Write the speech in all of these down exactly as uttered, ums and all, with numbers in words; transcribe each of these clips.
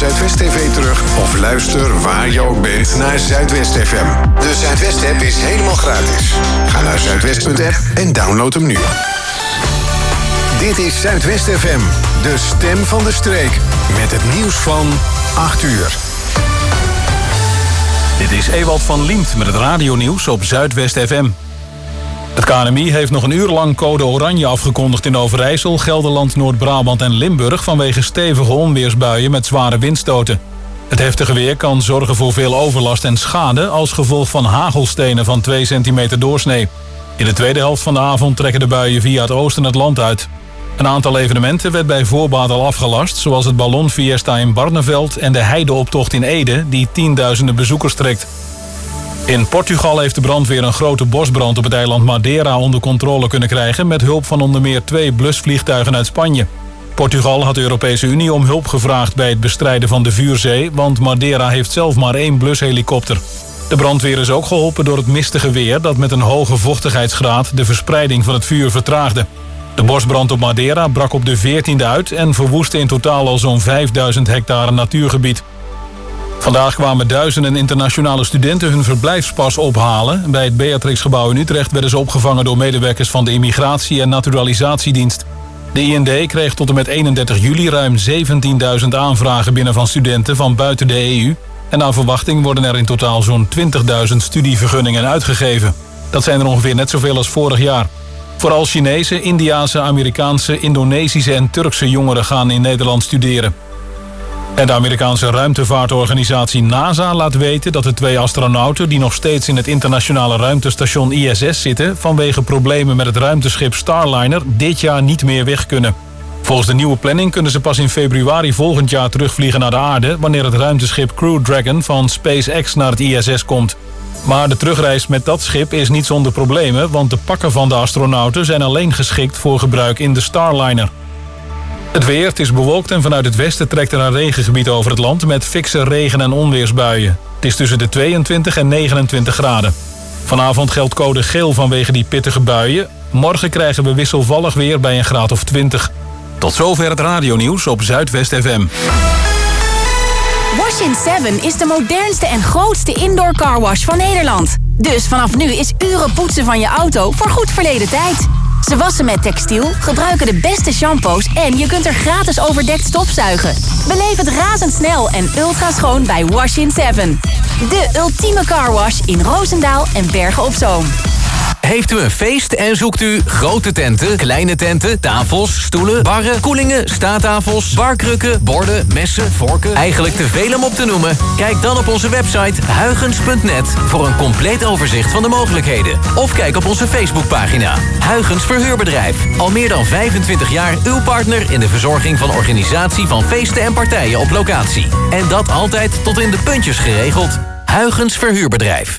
Zuidwest T V terug of luister waar je ook bent naar Zuidwest F M. De Zuidwest-app is helemaal gratis. Ga naar zuidwest punt app en download hem nu. Dit is Zuidwest F M, de stem van de streek. Met het nieuws van acht uur. Dit is Ewald van Liemt met het radionieuws op Zuidwest F M. Het K N M I heeft nog een uur lang code oranje afgekondigd in Overijssel, Gelderland, Noord-Brabant en Limburg vanwege stevige onweersbuien met zware windstoten. Het heftige weer kan zorgen voor veel overlast en schade als gevolg van hagelstenen van twee centimeter doorsnee. In de tweede helft van de avond trekken de buien via het oosten het land uit. Een aantal evenementen werd bij voorbaat al afgelast, zoals het Ballonfiesta in Barneveld en de heideoptocht in Ede, die tienduizenden bezoekers trekt. In Portugal heeft de brandweer een grote bosbrand op het eiland Madeira onder controle kunnen krijgen met hulp van onder meer twee blusvliegtuigen uit Spanje. Portugal had de Europese Unie om hulp gevraagd bij het bestrijden van de vuurzee, want Madeira heeft zelf maar één blushelikopter. De brandweer is ook geholpen door het mistige weer dat met een hoge vochtigheidsgraad de verspreiding van het vuur vertraagde. De bosbrand op Madeira brak op de veertiende uit en verwoestte in totaal al zo'n vijfduizend hectare natuurgebied. Vandaag kwamen duizenden internationale studenten hun verblijfspas ophalen. Bij het Beatrixgebouw in Utrecht werden ze opgevangen door medewerkers van de Immigratie- en Naturalisatiedienst. De I N D kreeg tot en met eenendertig juli ruim zeventienduizend aanvragen binnen van studenten van buiten de E U. En naar verwachting worden er in totaal zo'n twintigduizend studievergunningen uitgegeven. Dat zijn er ongeveer net zoveel als vorig jaar. Vooral Chinese, Indiase, Amerikaanse, Indonesische en Turkse jongeren gaan in Nederland studeren. En de Amerikaanse ruimtevaartorganisatie NASA laat weten dat de twee astronauten die nog steeds in het internationale ruimtestation I S S zitten vanwege problemen met het ruimteschip Starliner dit jaar niet meer weg kunnen. Volgens de nieuwe planning kunnen ze pas in februari volgend jaar terugvliegen naar de aarde wanneer het ruimteschip Crew Dragon van SpaceX naar het I S S komt. Maar de terugreis met dat schip is niet zonder problemen, want de pakken van de astronauten zijn alleen geschikt voor gebruik in de Starliner. Het weer, het is bewolkt en vanuit het westen trekt er een regengebied over het land met fikse regen- en onweersbuien. Het is tussen de tweeëntwintig en negenentwintig graden. Vanavond geldt code geel vanwege die pittige buien. Morgen krijgen we wisselvallig weer bij een graad of twintig. Tot zover het radionieuws op Zuidwest F M. Wash in seven is de modernste en grootste indoor carwash van Nederland. Dus vanaf nu is uren poetsen van je auto voor goed verleden tijd. Ze wassen met textiel, gebruiken de beste shampoos en je kunt er gratis overdekt stofzuigen. Beleef het razendsnel en ultra schoon bij Wash in seven. De ultieme carwash in Roosendaal en Bergen op Zoom. Heeft u een feest en zoekt u grote tenten, kleine tenten, tafels, stoelen, barren, koelingen, staattafels, barkrukken, borden, messen, vorken? Eigenlijk te veel om op te noemen? Kijk dan op onze website huygens punt net voor een compleet overzicht van de mogelijkheden. Of kijk op onze Facebookpagina. Huygens Verhuurbedrijf. Al meer dan vijfentwintig jaar uw partner in de verzorging van organisatie van feesten en partijen op locatie. En dat altijd tot in de puntjes geregeld. Huygens Verhuurbedrijf.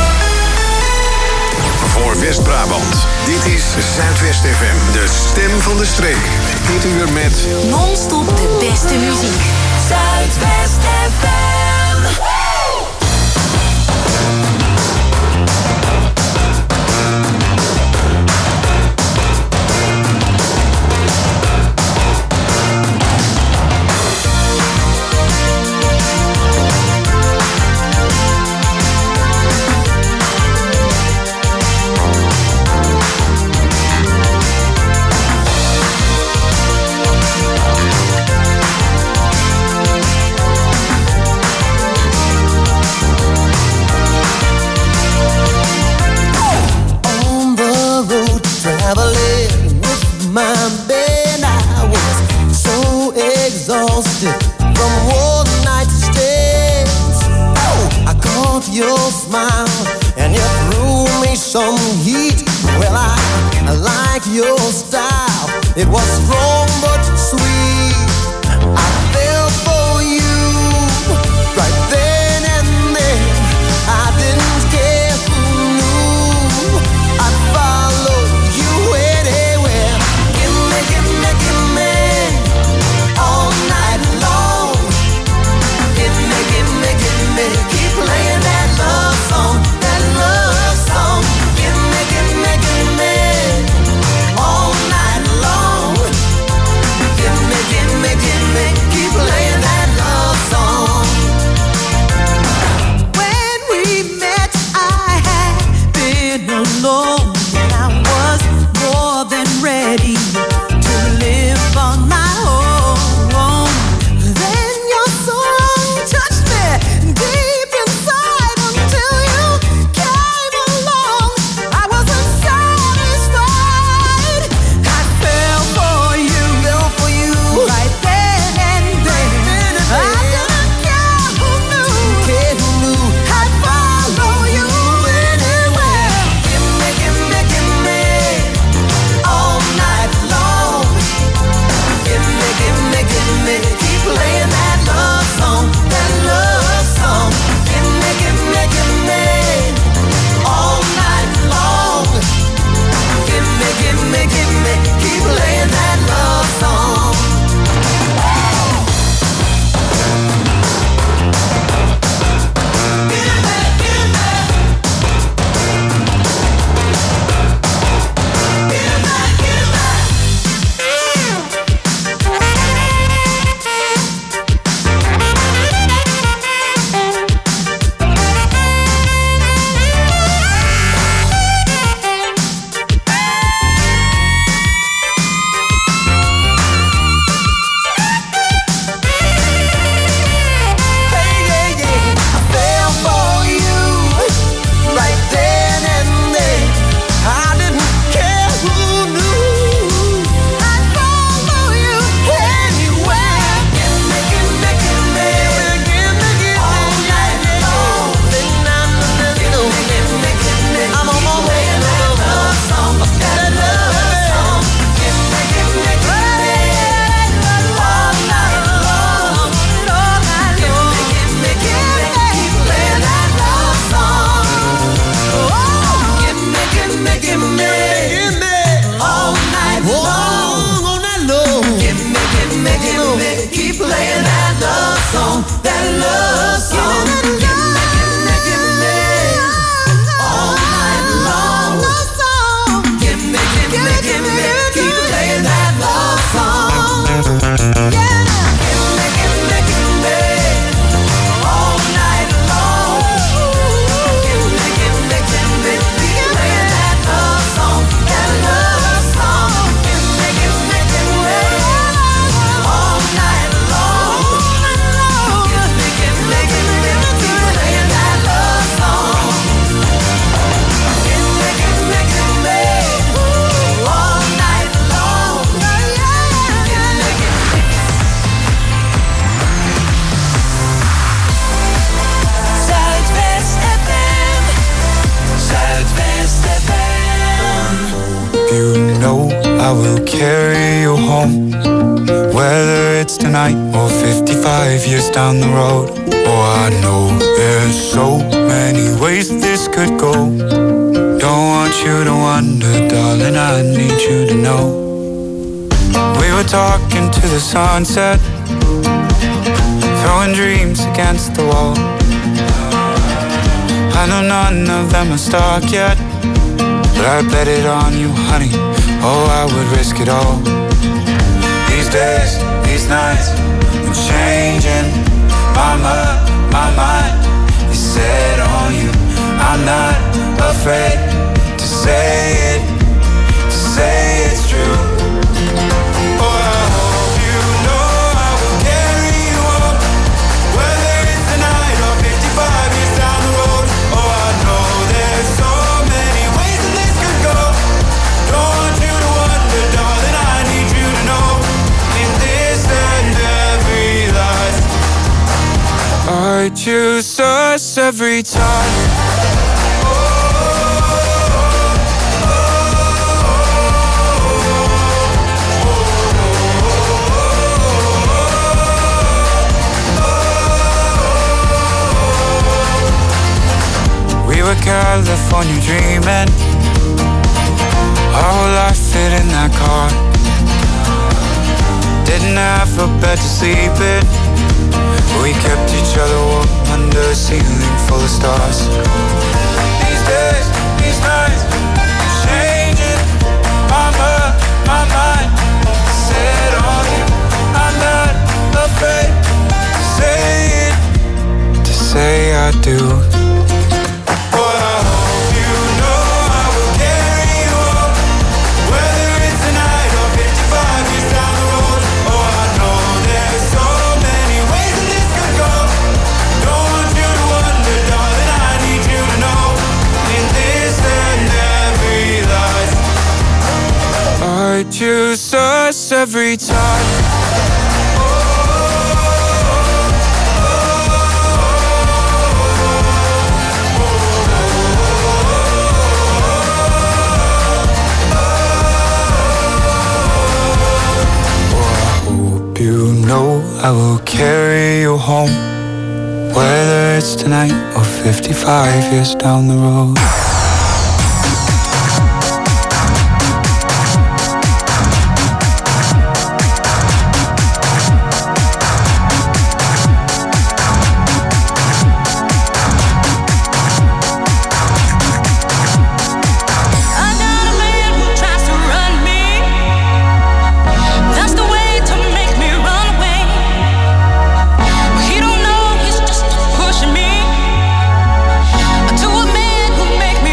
Voor West-Brabant. Dit is Zuidwest F M, de stem van de streek. Dit uur met Non-stop de beste muziek. Zuidwest F M. It was strong but sweet. I fell for you right then and then. I didn't care who knew. I'd follow you anywhere. Give me, give me, give me all night long. Give me, give me, give me. Keep playing that love song, that love song. Give me, give me, give me all night long. Give me I will carry you home. Whether it's tonight or fifty-five years down the road. Oh, I know there's so many ways this could go. Don't want you to wonder, darling, I need you to know. We were talking to the sunset, throwing dreams against the wall. I know none of them are stuck yet, but I bet it on you, honey. Oh, I would risk it all. These days, these nights, I'm changing my mind, my mind is set on you. I'm not afraid to say it, to say it's true. Oh, I hope you know I will carry you home. Whether it's tonight or fifty-five years down the road. Oh, I know there's so many ways that this could go. Don't want you to wonder, darling, I need you to know. In this and every life, I choose us every time. We were California dreaming, our whole life fit in that car. Didn't have a bed to sleep in, but we kept each other warm under a ceiling full of stars. These days, these nights, I'm changing my mind, my mind set on you. I'm not afraid to say it, to say I do. I choose us every time. You know I will carry you home. Whether it's tonight or fifty-five years down the road. Make me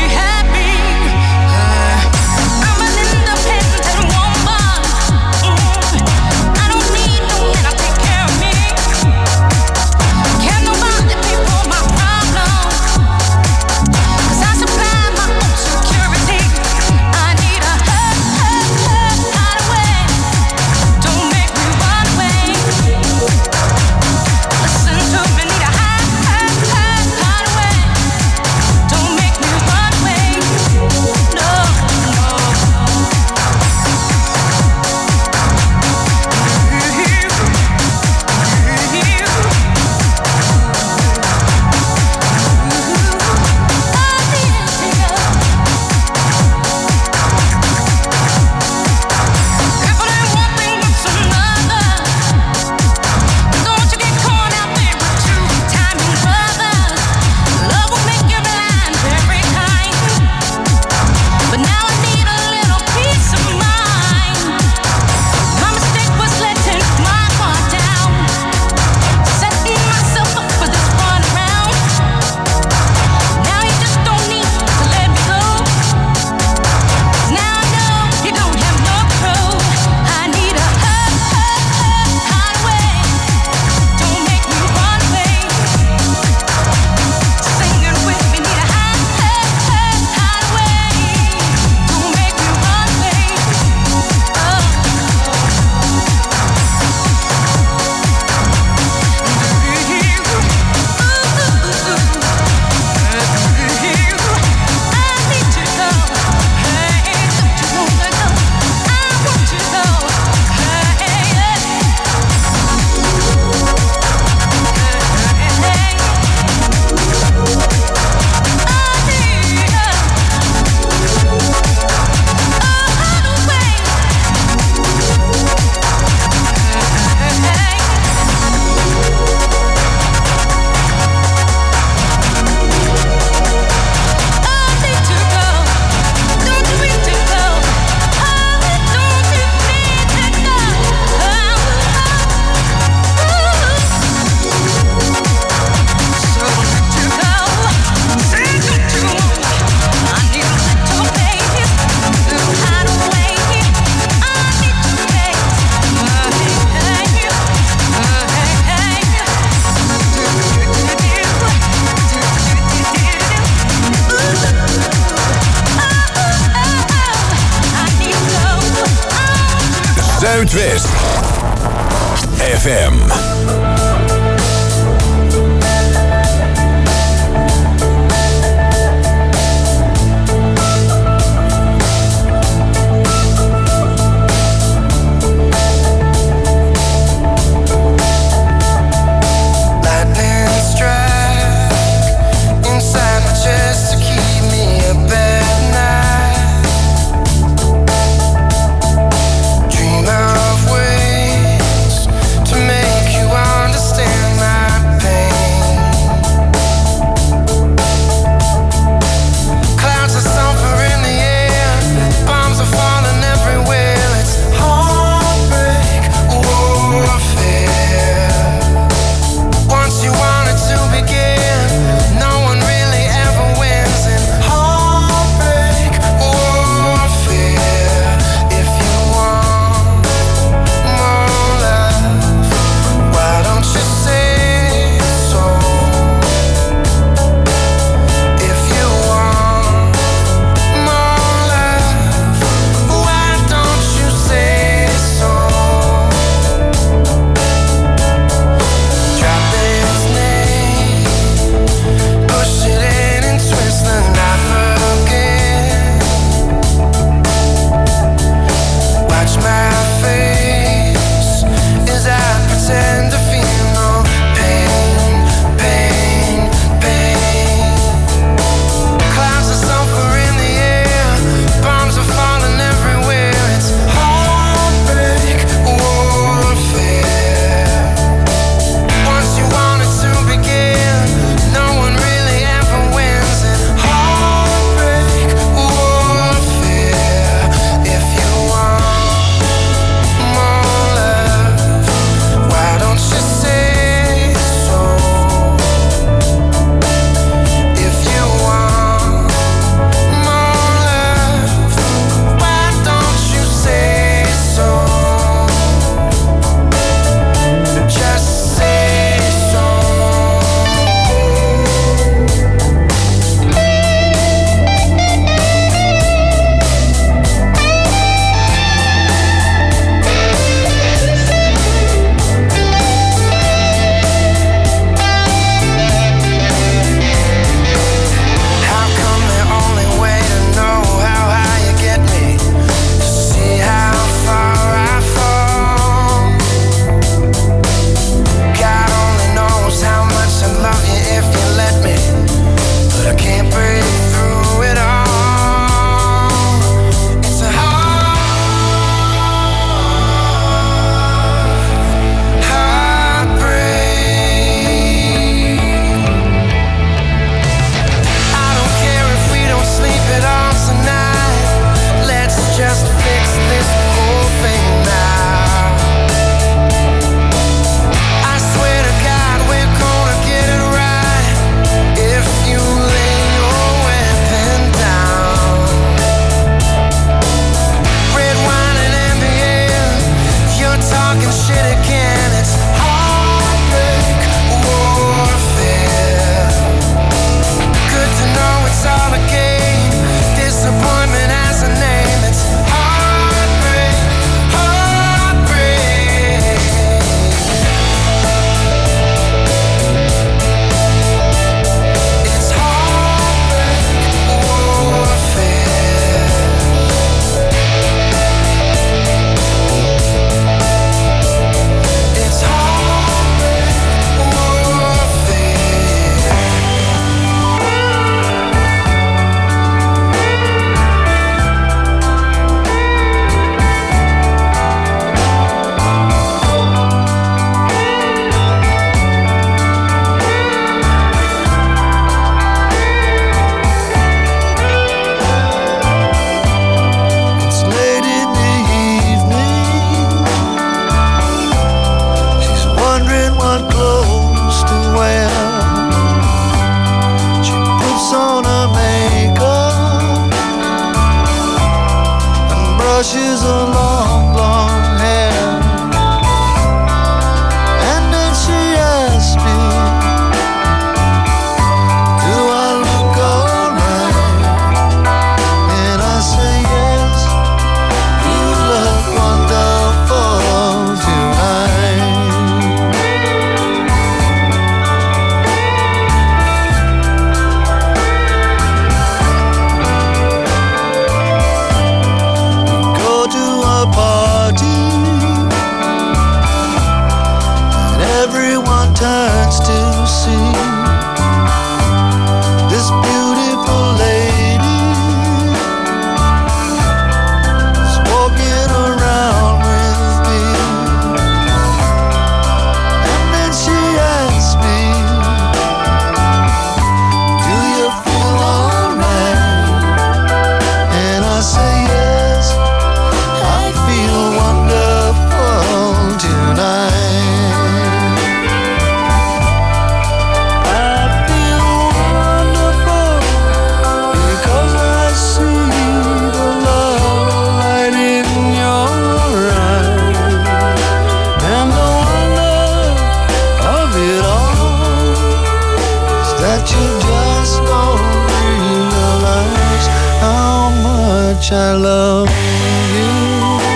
Zuidwest F M. Dream of ways to make you out. But you just don't realize how much I love you.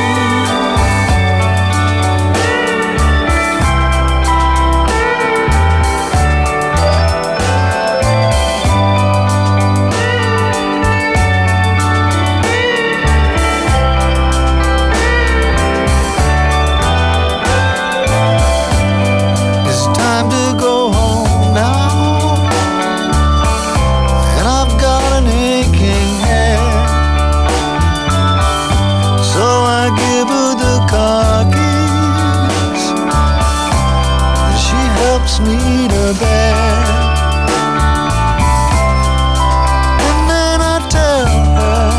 Me to bed, and then I tell her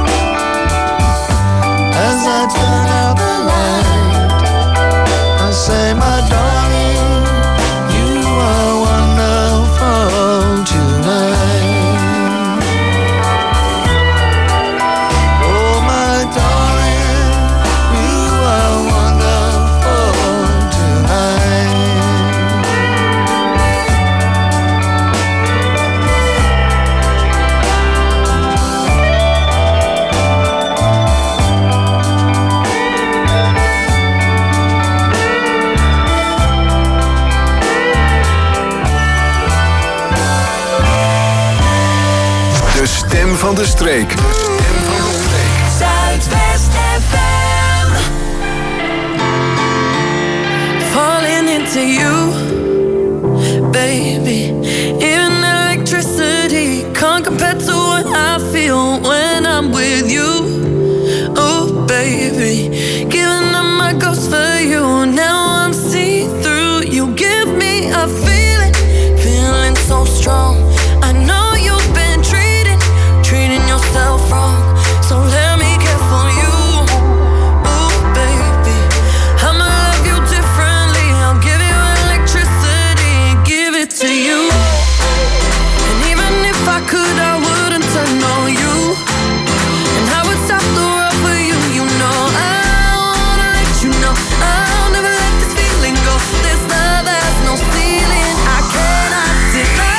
as I turn out the light, I say, my darling, you are wonderful tonight. Oh, my darling, you are wonderful tonight. Stem van de streek. De stem van de streek. Zuidwest F M. Falling into you, baby. Even electricity can't compare to what I feel when I'm with you. Oh, baby. Giving up my ghost for you. Now I'm see-through. You give me a feeling, feeling so strong. I know you've been treating, treating yourself wrong. So let me care for you. Ooh, baby, I'ma love you differently. I'll give you electricity, give it to you. And even if I could, I wouldn't turn on you. And I would stop the world for you. You know I wanna let you know I'll never let this feeling go. This love has no ceiling, I cannot deny.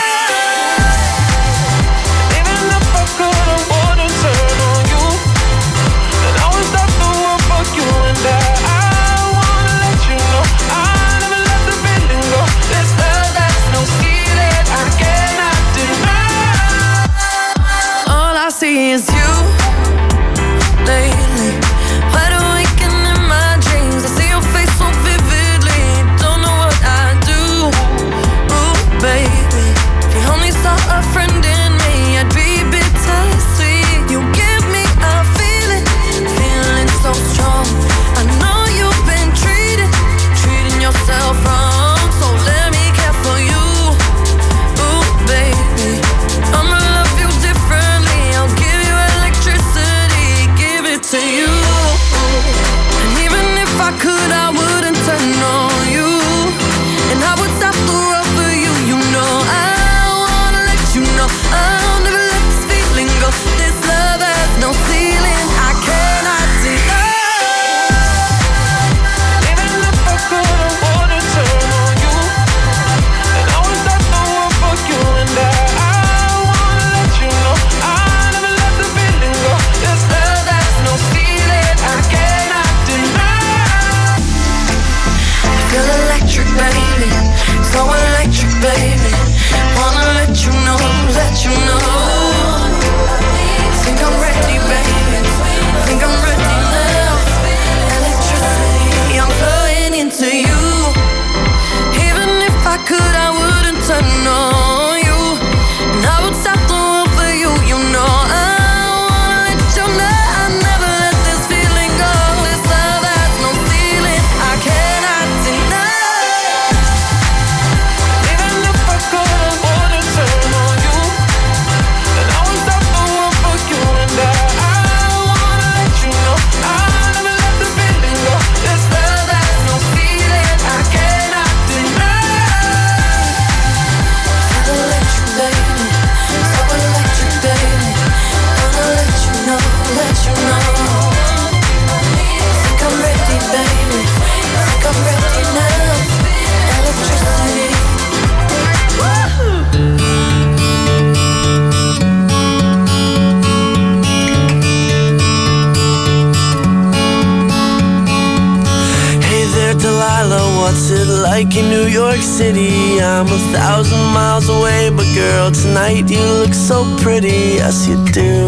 See is you lately. Wide awake and in my dreams, I see your face so vividly. Don't know what I do. Ooh, baby, if you only saw a friend in me, I'd be bittersweet. You give me a feeling, feeling so strong. I know you've been treated, treating yourself wrong. So let me care for you. Ooh, baby, I'ma love you differently. I'll give you electricity. like in New York City. I'm a thousand miles away, but girl, tonight you look so pretty. Yes, you do.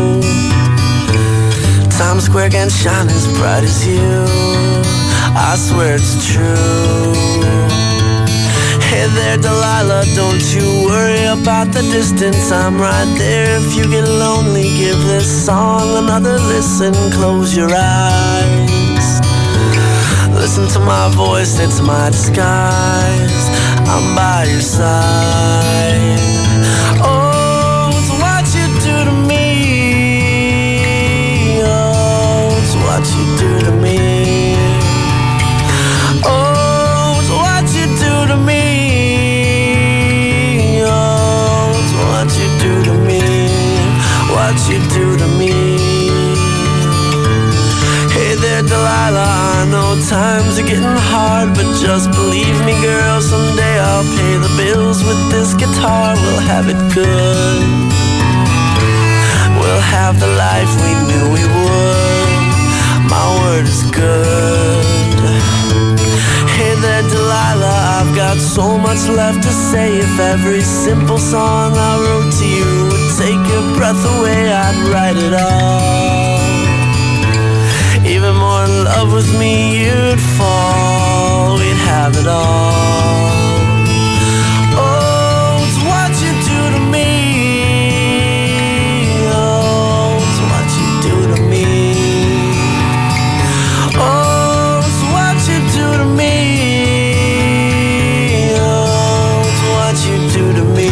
Times Square can't shine as bright as you. I swear it's true. Hey there, Delilah, don't you worry about the distance. I'm right there if you get lonely. Give this song another listen. Close your eyes. Listen to my voice, it's my disguise. I'm by your side. Oh, it's what you do to me. Oh, it's what you do to me. Oh, it's what you do to me. Oh, it's what you do to me. What you do to me. Hey there, Delilah, I know times are getting hard, but just believe me, girl, someday I'll pay the bills with this guitar. We'll have it good. We'll have the life we knew we would. My word is good. Hey there, Delilah, I've got so much left to say. If every simple song I wrote to you would take your breath away, I'd write it all. Even more in love with me, you'd fall. We'd have it all. Oh, it's what you do to me. Oh, it's what you do to me. Oh, it's what you do to me. Oh, it's what you do to me.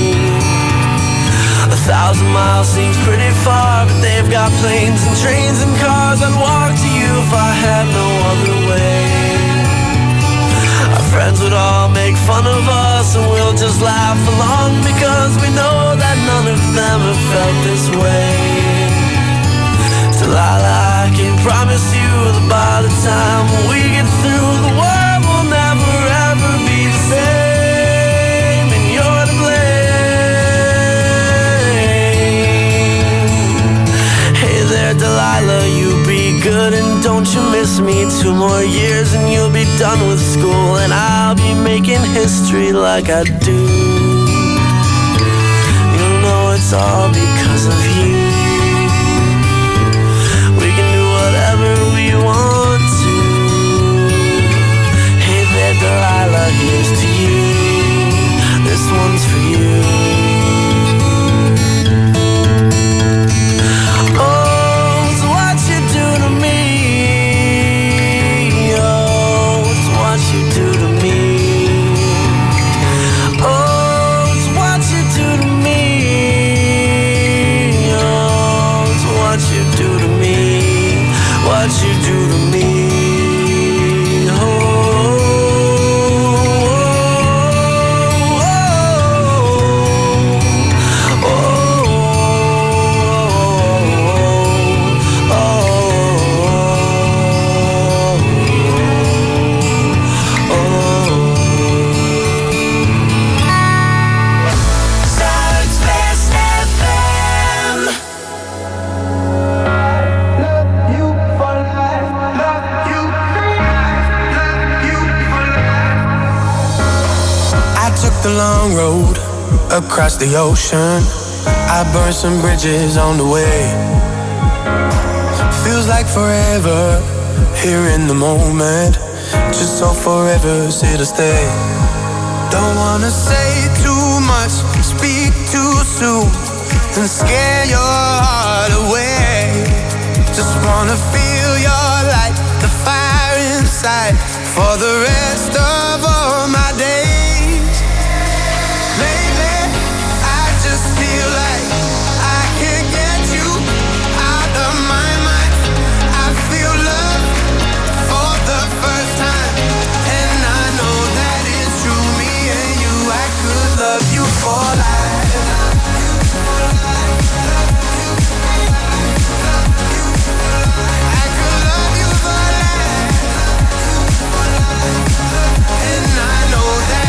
A thousand miles seems pretty far, but they've got planes and trains and cars. I'd walk to you if I had no other way. Our friends would all make fun of us, and we'll just laugh along, because we know that none of them have felt this way. Delilah, I can promise you that by the time we get through, the world will never ever be the same, and you're to blame. Hey there, Delilah, you be good and don't you miss me. Two more years and you'll be done with school, and I'll be making history like I do. You know it's all because of you. We can do whatever we want to. Hey there, Delilah, here's to you. This one's for you. What you do to me. Oh, oh, oh, oh, oh, oh, oh. Zuidwest F M. The long road across the ocean. I burned some bridges on the way. Feels like forever here in the moment. Just so forever's here to stay. Don't wanna say too much, speak too soon, and scare your heart away. Just wanna feel your light, the fire inside, for the rest of all my days. And I know that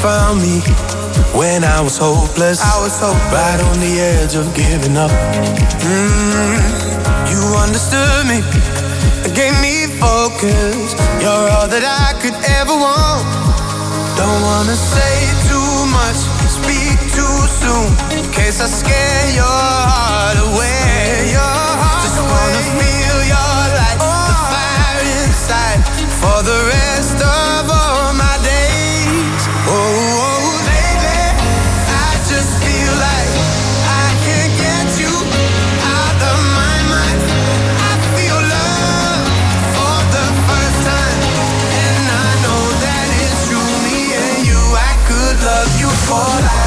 found me when I was hopeless. I was hopeless. Right on the edge of giving up. Mm, you understood me and gave me focus. You're all that I could ever want. Don't wanna say too much, speak too soon, in case I scare your heart away. Your heart Just away. Wanna feel your light, oh. The fire inside, for the rest of all my days. Oh, oh, baby, I just feel like I can't get you out of my mind. I feel love for the first time, and I know that it's true. Me and you, I could love you for life.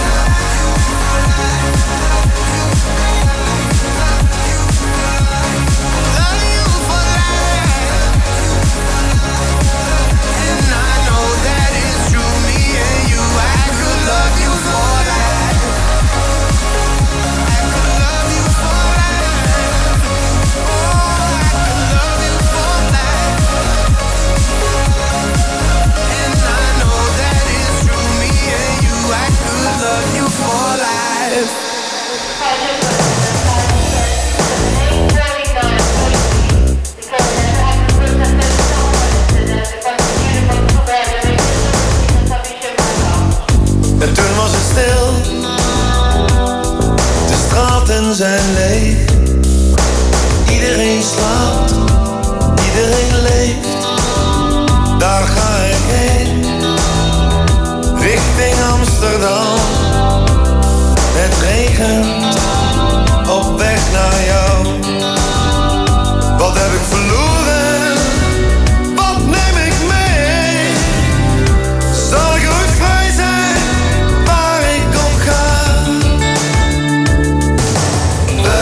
En toen was het stil, de straten zijn leeg. Iedereen slaapt, iedereen leeft. Daar ga ik heen, richting Amsterdam. Het regent, op weg naar jou. Wat heb ik verloren? Wat neem ik mee? Zal ik ooit vrij zijn waar ik op ga? We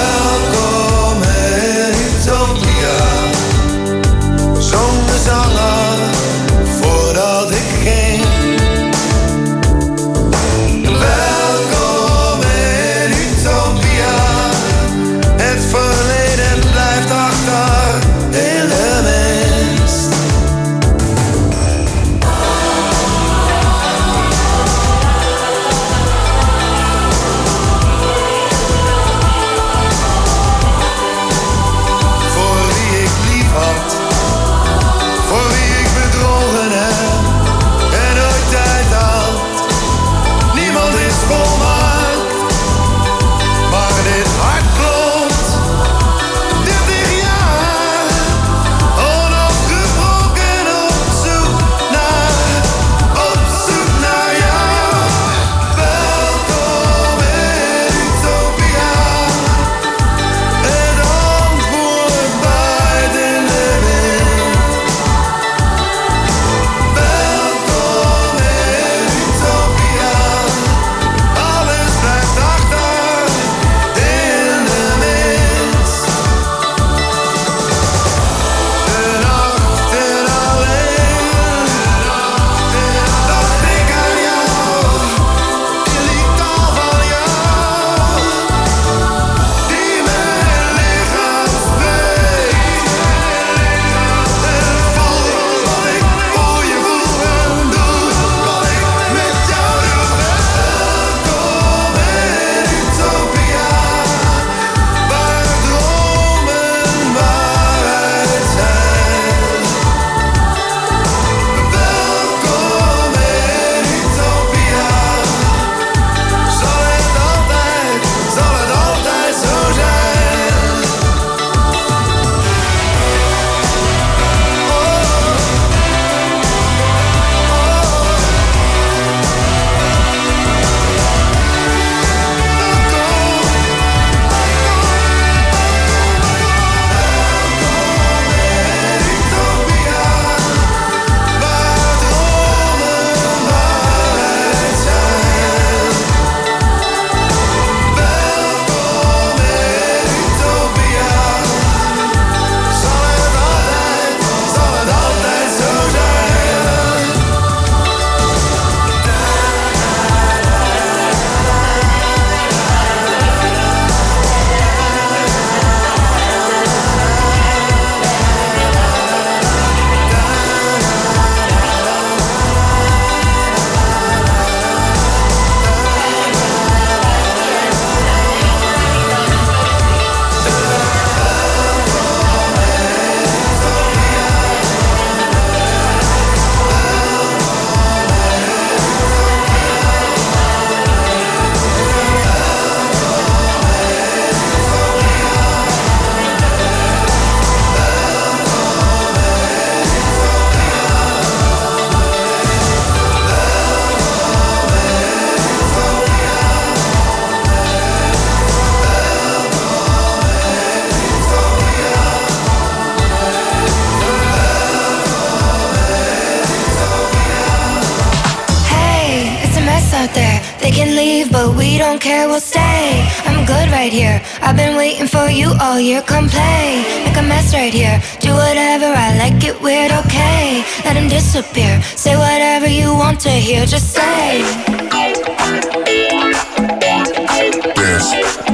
leave, but we don't care, we'll stay. I'm good right here, I've been waiting for you all year. Come play, make a mess right here. Do whatever, I like it weird, okay. Let him disappear, say whatever you want to hear, just say. Dance.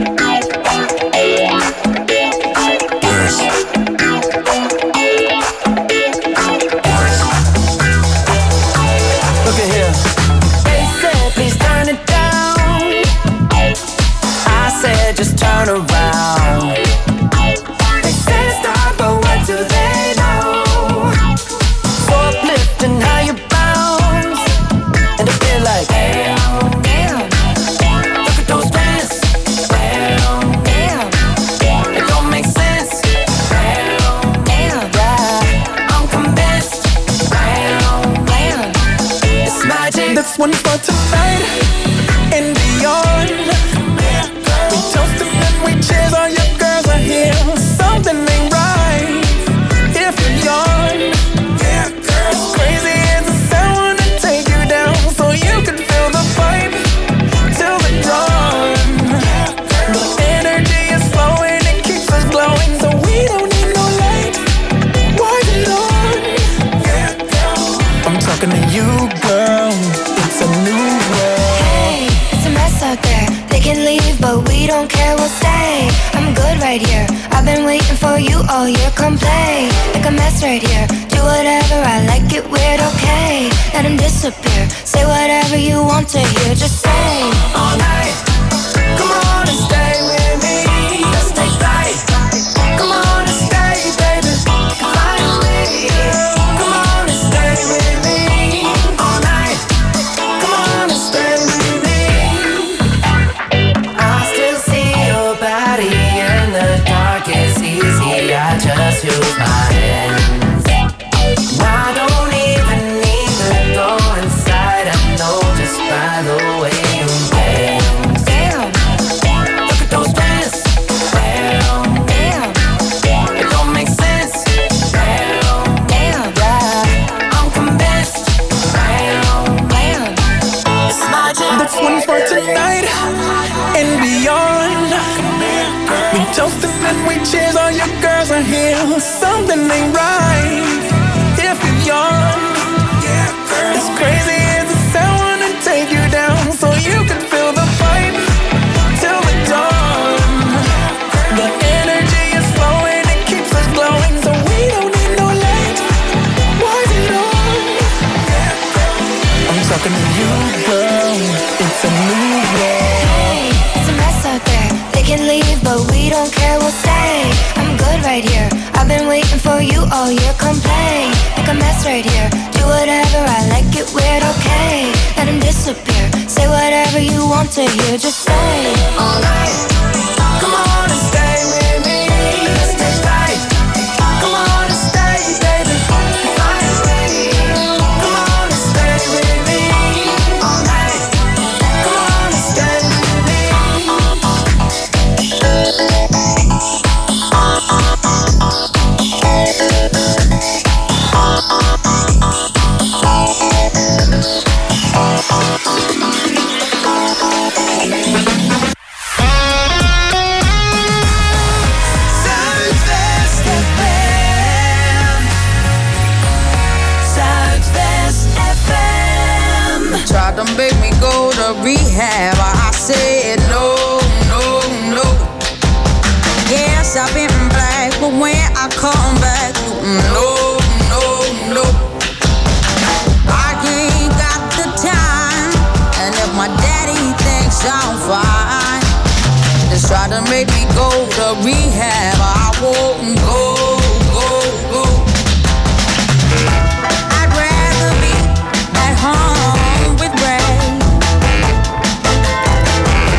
Dance. Look at here. They said please turn it down. I said just turn around. They said stop, but what do they know? Forklift and how you bounce, and it feel like damn, damn. Look at those pants, damn, damn. It don't make sense, damn, damn. Yeah, I'm convinced, damn, damn. It's magic. This one for tonight and beyond. We toast them and we cheers, all your girls are here. Something ain't right if you're young. Yeah, girl. As crazy as it sounds, wanna take you down so you can feel the vibe till the dawn. The energy is flowing, it keeps us glowing, so we don't need no light. Why it on? Yeah, girl. I'm talking to you, girl. It's a new world. Hey, it's a mess out there. They can leave, but we don't care, we'll stay. I'm good right here, I've been waiting for you all year. Come play, make a mess right here. Do whatever, I like it weird, okay. Let him disappear, say whatever you want to hear, just say. All night, come on and stay with me. Let's take flight. Come on and stay, baby. Finally, come on and stay with me. All night, come on and stay with me. I still see your body in the dark. It's easy, I just use my hands. I don't even need to go inside. I know just by the way you dance. Damn, look at those pants. Damn, damn, it don't make sense. Damn, damn, yeah, I'm convinced. Damn, damn, it's magic. This one's for tonight and beyond. We toast them and we cheers, all your girls are here. Something ain't right if you're young. Yeah, girl. As crazy as it sounds, wanna take you down so you can feel the vibe till the dawn. The energy is flowing, it keeps us glowing, so we don't need no light. Why is it on? Yeah, girl. I'm talking to you, girl. It's a new world. Hey, it's a mess out there. They can leave, but we don't care, we'll stay. I'm good right here, I've been waiting for you all year. Come play, make a mess right here. Do whatever, I like it weird, okay. Let him disappear, say whatever you want to hear, just say. All night, come on and stay with me. Let's take flight. Come on and stay, baby. Finally, come on and stay with me. All night, come on and stay with me. Zuidwest F M. Zuidwest F M. Tried to make me go to rehab. I said no, no, no. Yes, I've been black, but when I come back, no, no, no. I ain't got the time, and if my daddy thinks I'm fine, just try to make me go to rehab. I won't go, go, go. I'd rather be at home with Ray.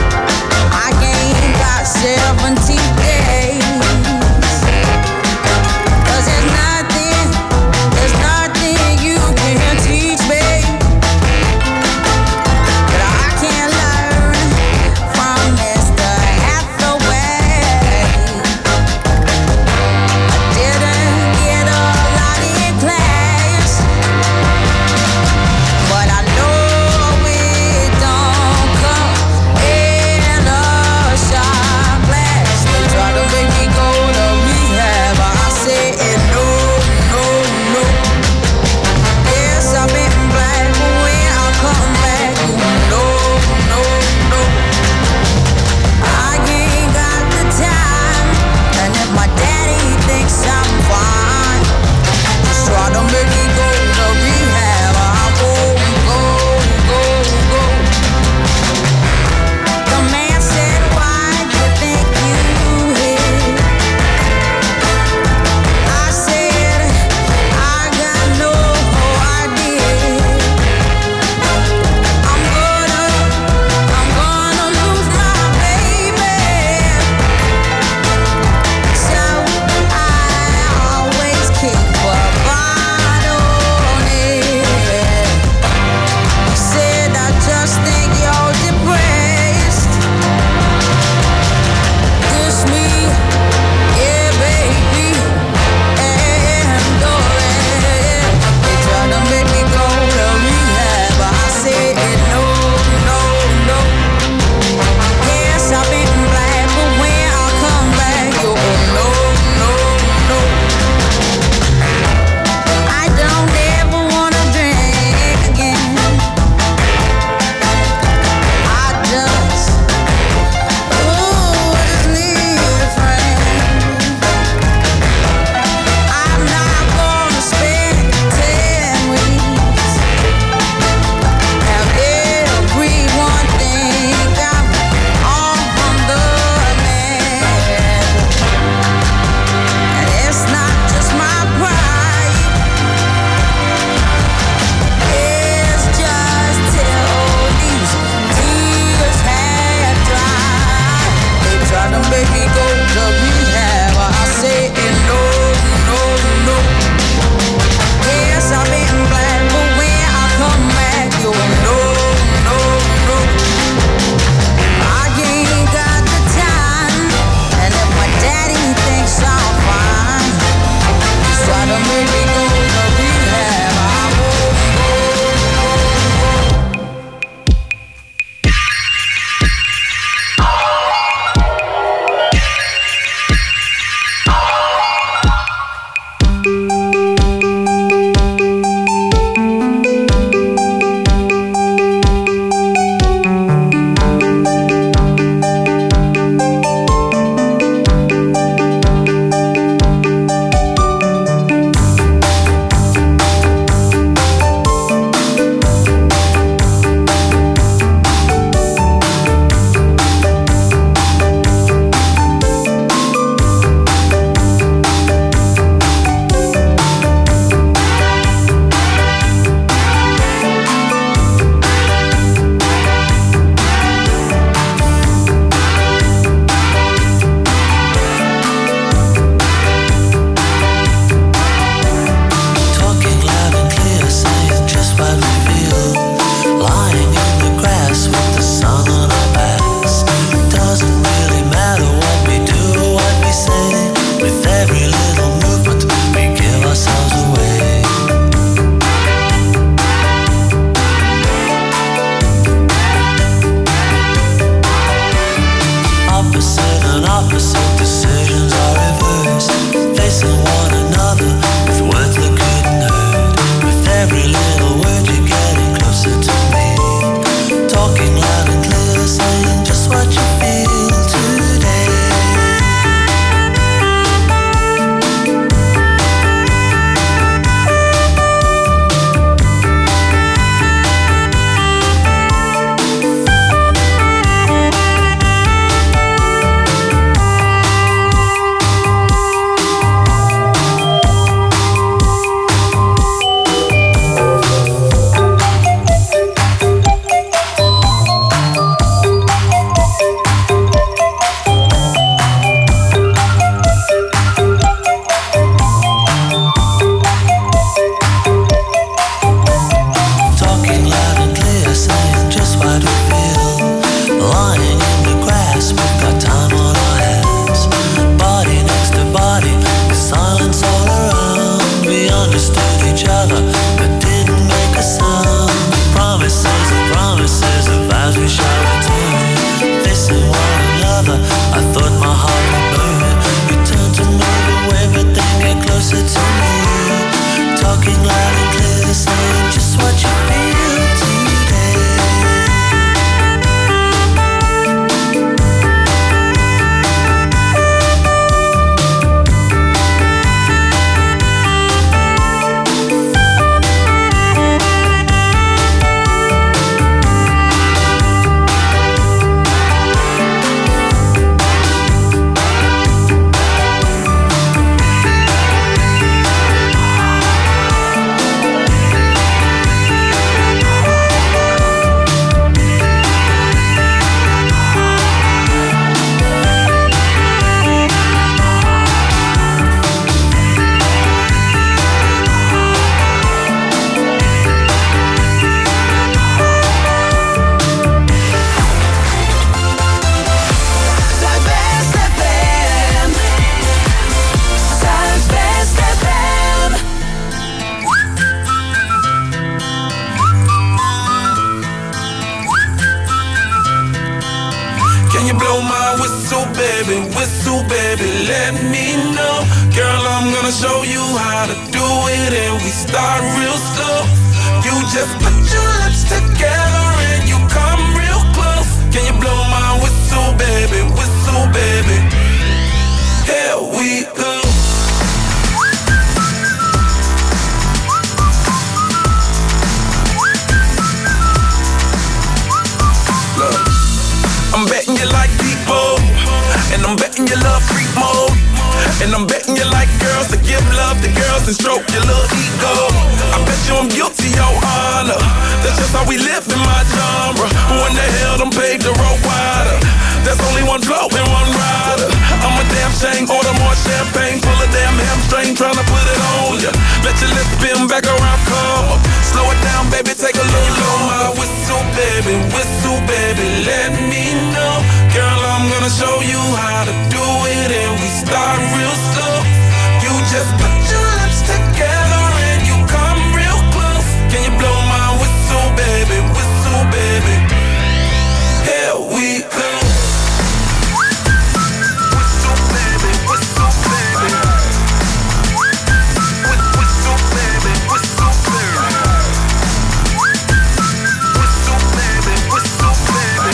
show you how to do it, and we start real slow. You just put your lips together and you come real close. Can you blow my whistle, baby, whistle, baby? Here we go. Look, I'm betting you like people, and I'm betting you love freak mode. And I'm betting you like girls to give love to girls and stroke your little ego. I bet you I'm guilty, your honor. That's just how we live in my genre. Who in the hell done paved the road wider? There's only one flow and one rider. I'm a damn shame, order more champagne, full of damn hamstring, trying to put it on ya. Let your lips spin back around, come up. Slow it down, baby, take a little low. My whistle, baby, whistle, baby, let me know. Girl, I'm gonna show you how to do it, and we start real slow. You just put your lips together and you come real close. Can you blow my whistle, baby, whistle, baby? Here we go. Whistle, baby, whistle, baby. Whistle, baby, whistle, baby. Whistle, baby, whistle, baby.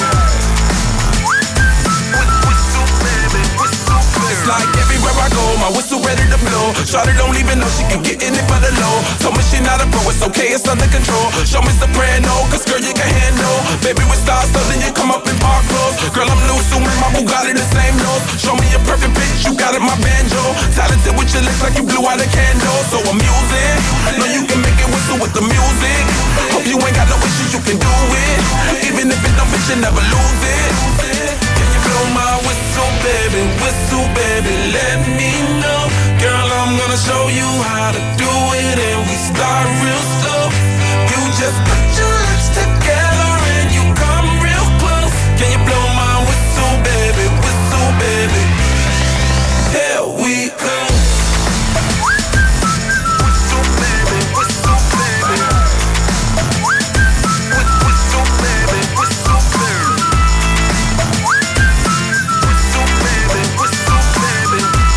Whistle, baby, whistle, baby. It's like everywhere I go, my whistle ready to blow. Shawty don't even know she can get in it for the low. Told me she not a pro, it's okay, it's under control. Show me soprano, cause girl you can handle. Baby with stars, so then you come up in park clothes. Girl I'm loose, so man, my Bugatti the same nose. Show me a perfect pitch, you got it, my banjo. Talented with your lips like you blew out a candle. So I'm using, know you can make it whistle with the music. Hope you ain't got no issues, you can do it. Even if it don't fit, you never lose it. Can you blow my whistle, baby, whistle, baby, let me know. Girl, I'm gonna show you how to do it, and we start real slow. You just put your lips together and you come real close. Can you blow my whistle, baby, whistle, baby? Here we go. Whistle, baby, whistle, baby. Whistle, baby, whistle, baby. Whistle, baby, whistle, baby.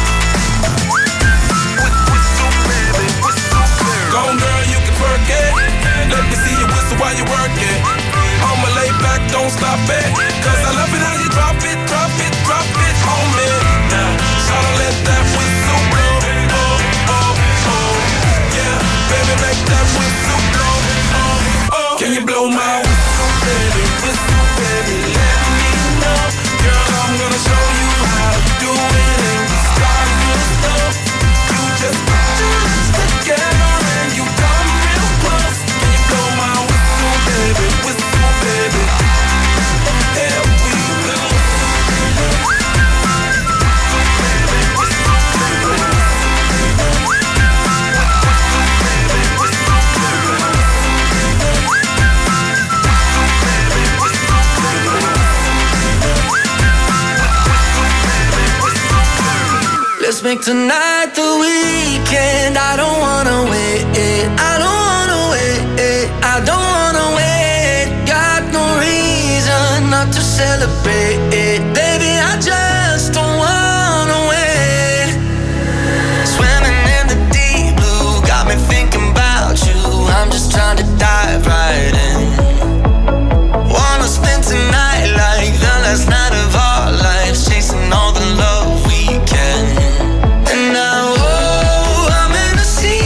Go on, girl, you can work it. Let me see you whistle while you work it. I'ma lay back, don't stop it. Cause I love it how you drop it, drop it, drop it on me. Now, try to let that whistle blow. Oh, oh, oh. Yeah, baby, make that whistle blow. Oh, oh. Can you blow my whistle, baby? Whistle, baby, let me know. Girl, I'm gonna show you how to do it, and we start real slow. You just put your lips together and you come real close. Can you blow my whistle, baby, whistle, baby? Here we go. Let's make tonight the weekend. I don't wanna wait. I don't wanna wait. I don't wanna wait. Got no reason not to celebrate. Baby, I just don't wanna wait. Swimming in the deep blue got me thinking about you. I'm just trying to dive right in. Wanna spend tonight like the last night of our lives, chasing all the love we can. And now, oh, I'm in the sea.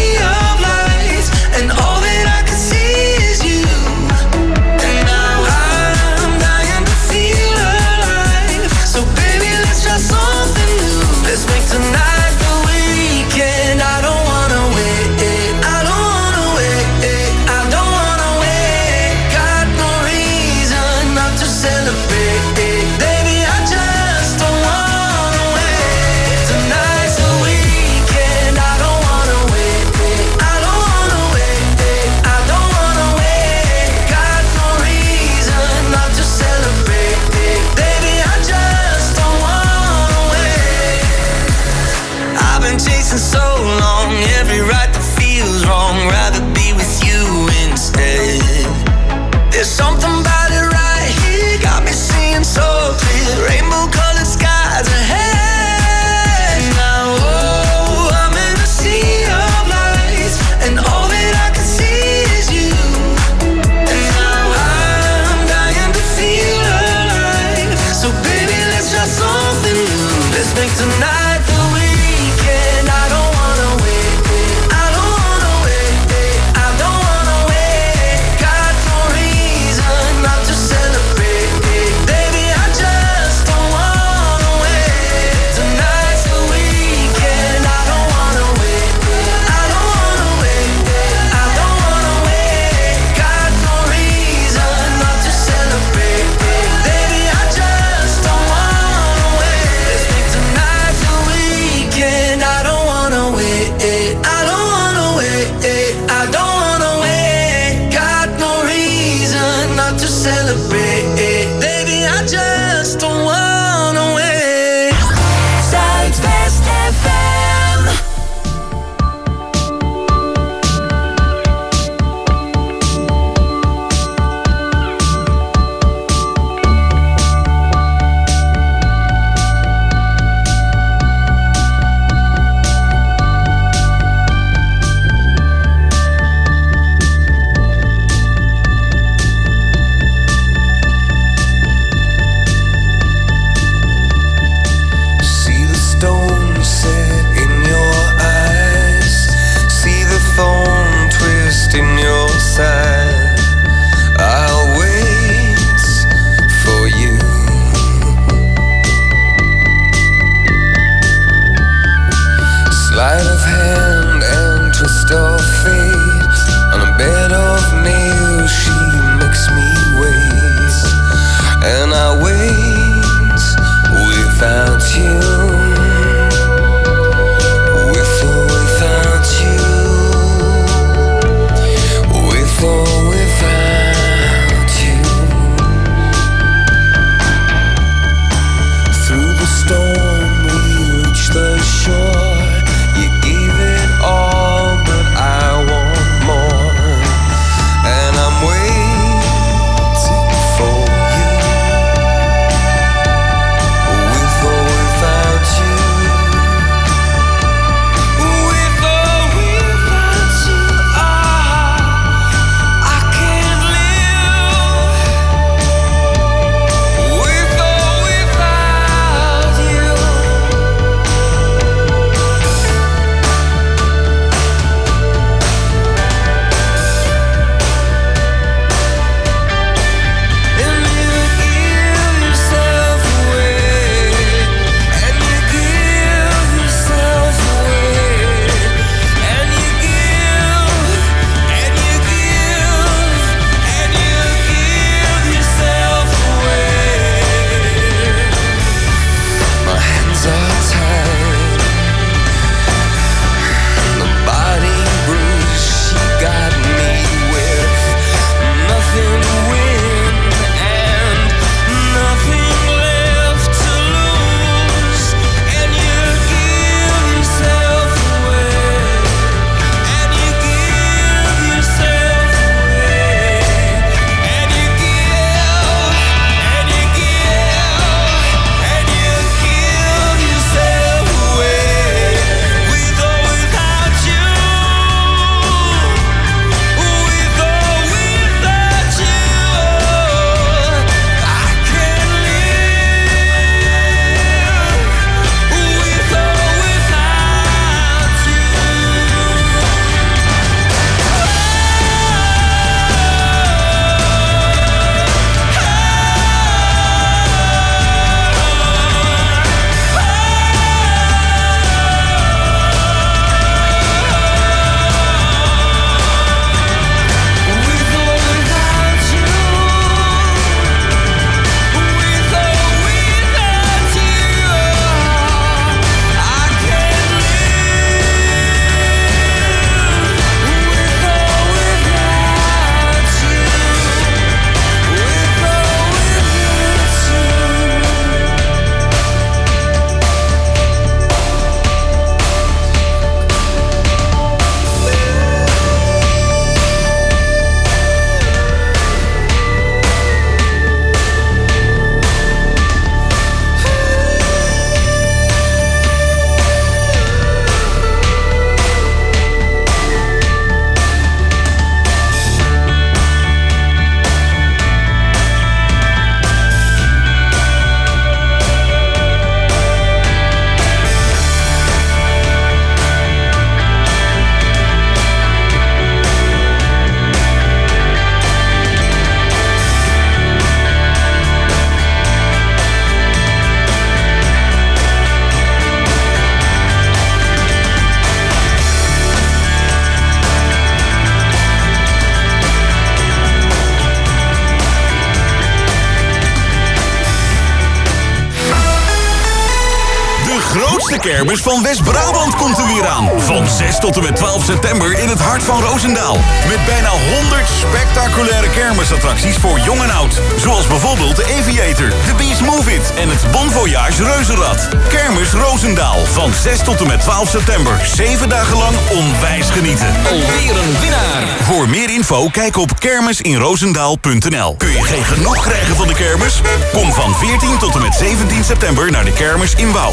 De kermis van West-Brabant komt er weer aan. Van zes tot en met twaalf september in het hart van Roosendaal. Met bijna honderd spectaculaire kermisattracties voor jong en oud. Zoals bijvoorbeeld de Aviator, de Beast Move It en het Bon Voyage Reuzenrad. Kermis Roosendaal van zes tot en met twaalf september. Zeven dagen lang onwijs genieten. Alweer een winnaar. Voor meer info kijk op kermisinroosendaal punt n l. Kun je geen genoeg krijgen van de kermis? Kom van veertien tot en met zeventien september naar de kermis in Wouw.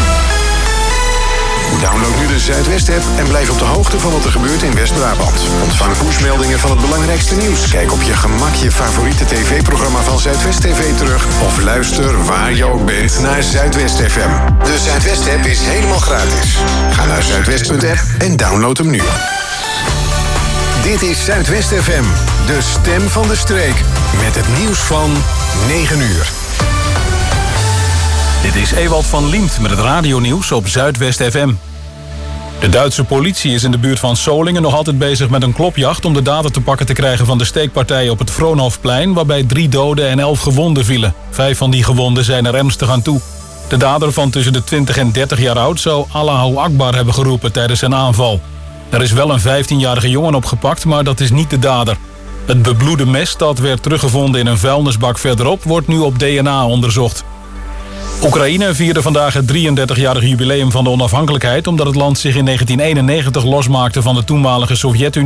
Download nu de Zuidwest-app en blijf op de hoogte van wat er gebeurt in West-Brabant. Ontvang pushmeldingen van het belangrijkste nieuws. Kijk op je gemak je favoriete tv-programma van Zuidwest T V terug. Of luister waar je ook bent naar Zuidwest F M. De Zuidwest-app is helemaal gratis. Ga naar zuidwest punt app en download hem nu. Dit is Zuidwest F M, de stem van de streek. Met het nieuws van negen uur. Dit is Ewald van Liemt met het radionieuws op Zuidwest F M. De Duitse politie is in de buurt van Solingen nog altijd bezig met een klopjacht om de dader te pakken te krijgen van de steekpartij op het Vroonhofplein, waarbij drie doden en elf gewonden vielen. Vijf van die gewonden zijn er ernstig aan toe. De dader van tussen de twintig en dertig jaar oud zou Allahu Akbar hebben geroepen tijdens zijn aanval. Er is wel een vijftienjarige jongen opgepakt, maar dat is niet de dader. Het bebloede mes dat werd teruggevonden in een vuilnisbak verderop wordt nu op D N A onderzocht. Oekraïne vierde vandaag het drieëndertigjarige jubileum van de onafhankelijkheid omdat het land zich in negentien eenennegentig losmaakte van de toenmalige Sovjet-Unie.